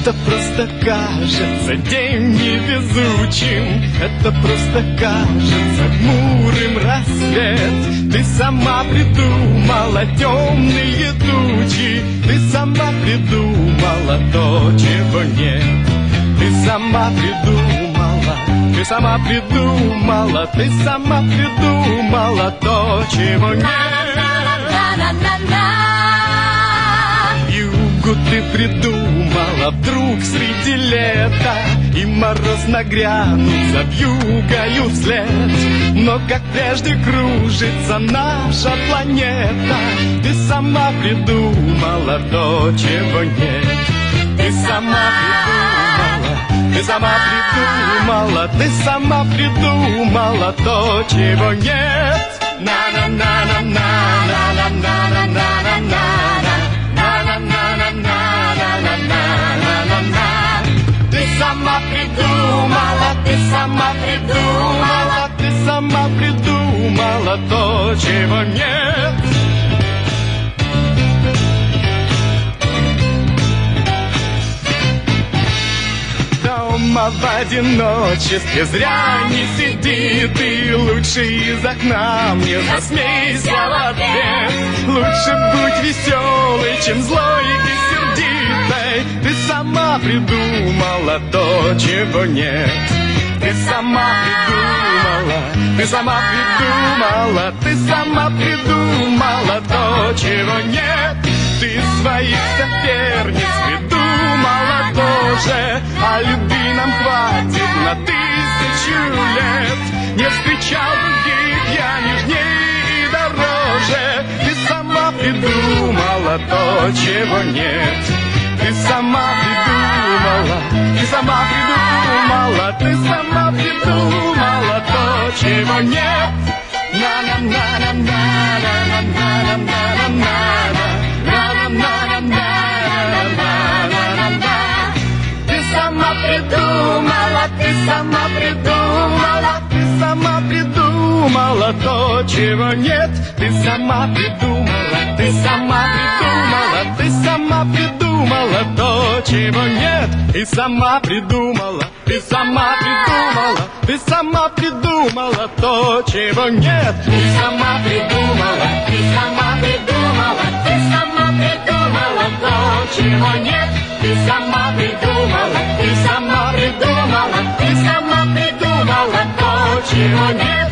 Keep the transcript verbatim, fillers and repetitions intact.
Это просто кажется день невезучим, это просто кажется хмурым рассвет. Ты сама придумала темные тучи, ты сама придумала то, чего нет. Ты сама придумала, ты сама придумала, ты сама придумала то, чего нет. Югу ты придумала вдруг среди лета, и мороз нагрянут за вьюгою вслед. Но как прежде кружится наша планета, ты сама придумала то, чего нет. Ты сама придумала, ты сама придумала, ты сама придумала то, чего нет. На-на-на-на-на-на-на-на-на-на-на-на-на-на-на-на. Ты сама придумала, ты сама придумала, ты сама придумала то, чего нет. Дома в одиночестве зря не сиди ты, лучше из окна мне засмейся в ответ. Лучше будь веселой, чем злой и сердитой. Ты сама придумала то, чего нет. Ты сама придумала, ты сама придумала, ты сама придумала то, чего нет. Ты своих соперниц придумала тоже, а любви нам хватит на тысячу лет. Не встречал других я нежнее и дороже. Ты сама придумала то, чего нет. Ты сама придумала, ты сама придумала, ты сама придумала то, чего нет. На-на-на-на-на-на-на-на-на-на-на-на-на-на-на-на. Ты сама придумала, ты сама придумала, ты сама придумала то, чего нет. Ты сама придумала, ты сама придумала, ты сама придумала то, чего нет. Ты сама придумала, ты сама придумала, ты сама придумала то, чего нет. Ты сама придумала, ты сама придумала, ты сама придумала то, чего нет. Ты сама придумала, ты сама придумала, ты сама придумала то, чего нет.